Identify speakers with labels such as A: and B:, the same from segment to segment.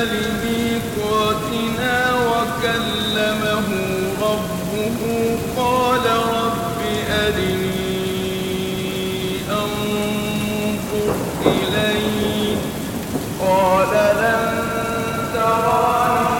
A: لميقاتنا وكلمه ربه قال رب أرني أنظر إليك قال لن تراني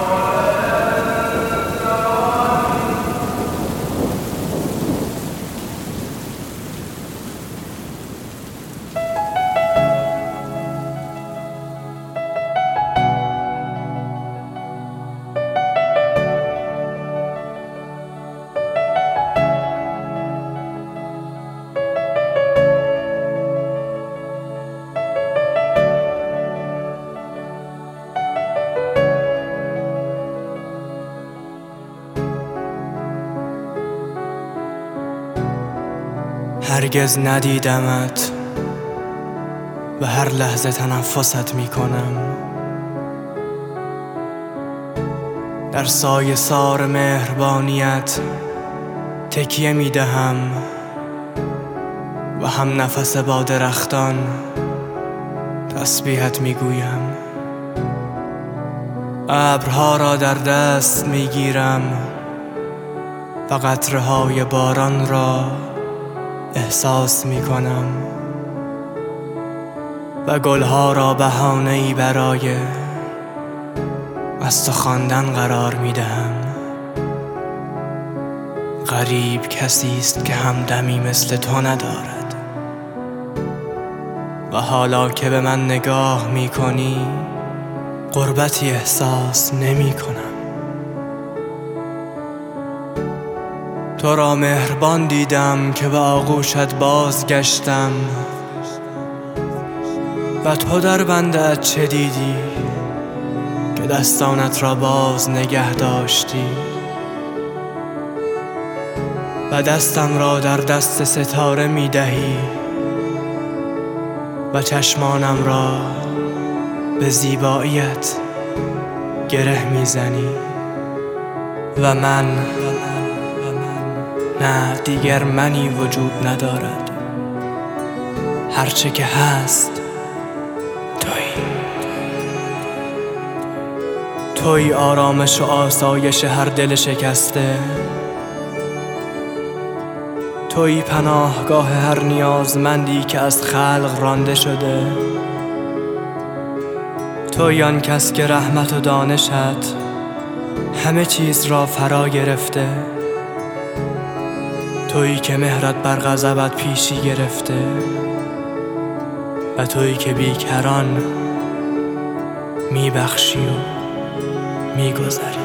B: هرگز ندیدمت و هر لحظه تنفست میکنم. در سایه سار مهربانیت تکیه میدهم و هم نفس با درختان تسبیحت میگویم. ابرها را در دست میگیرم و قطره‌های باران را احساس می کنم و گلها را بهانه‌ای برای از تو خواندن قرار می دهم. غریب کسی است که همدمی مثل تو ندارد و حالا که به من نگاه می کنی غربتی احساس نمی کنم. تو را مهربان دیدم که به آغوشت بازگشتم و تو در بنده‌ات چه دیدی که دستانت را باز نگه داشتی و دستم را در دست ستاره می دهی و چشمانم را به زیباییت گره می زنی و من نه دیگر منی وجود ندارد. هرچه که هست تویی آرامش و آسایش هر دل شکسته. تویی پناهگاه هر نیازمندی که از خلق رانده شده. تویی آن کس که رحمت و دانشت همه چیز را فرا گرفته. تویی که مهرت بر غضبت پیشی گرفته و تویی که بیکران میبخشی و میگذری.